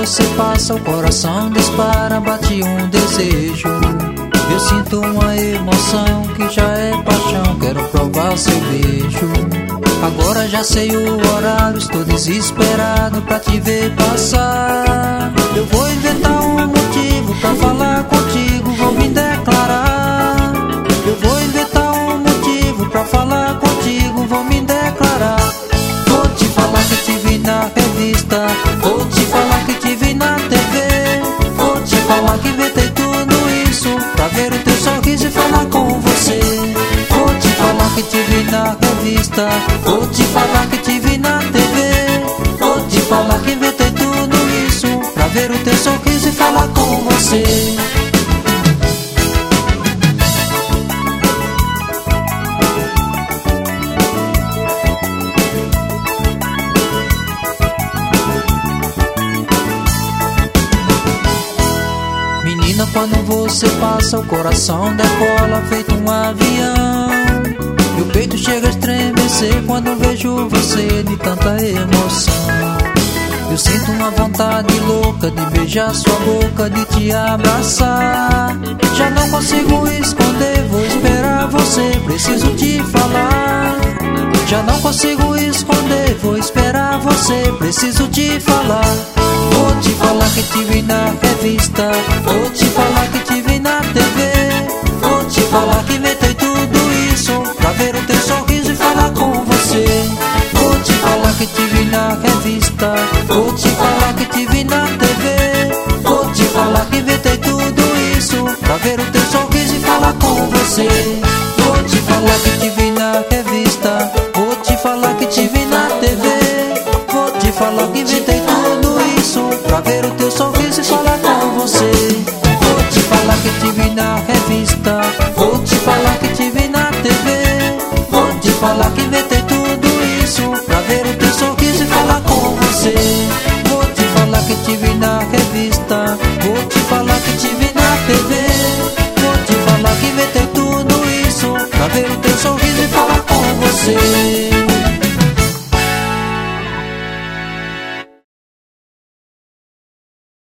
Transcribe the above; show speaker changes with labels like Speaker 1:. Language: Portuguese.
Speaker 1: você passa, o coração dispara, bate um desejo. Eu sinto uma emoção que já é paixão, quero provar seu beijo. Agora já sei o horário, estou desesperado pra te ver passar. Eu vou inventar um motivo pra falar contigo, vou me declarar. Eu vou inventar um motivo pra falar contigo, vou me declarar. Vou te falar que te vi na revista, vou te falar que te vi na TV. Vou te falar que inventei tudo isso pra ver o teu sorriso e falar com você. Vou te falar que te vi na revista, vou te falar que te vi na TV. Vou te falar que inventei tudo isso pra ver o teu sorriso e falar com você. Menina, quando você passa, o coração decola feito um avião. E o peito chega a estremecer quando vejo você de tanta emoção. Eu sinto uma vontade louca de beijar sua boca, de te abraçar. Já não consigo esconder, vou esperar você, preciso te falar. Já não consigo esconder, vou esperar você, preciso te falar. Vou te falar que te vi na revista, vou te falar que te vi na TV. Vou te falar que inventei tudo isso pra ver o teu sorriso e falar com você. Vou te falar que te vi na revista, vou te falar que te vi na TV. Vou te falar que inventei tudo isso pra ver o teu sorriso e falar com você. Vou te falar que te vi na revista, vou te falar que te vi na TV. Vou te falar que inventei tudo isso pra ver o teu sorriso e falar com você. Vou te falar que te vi na revista, vou te falar que te vi na TV. Vou te falar que inventei tudo isso pra ver o teu sorriso e falar com você. Vou te falar que te vi na revista, vou te falar que te vi na TV. Vou te falar que inventei tudo isso pra ver o teu sorriso e falar com você.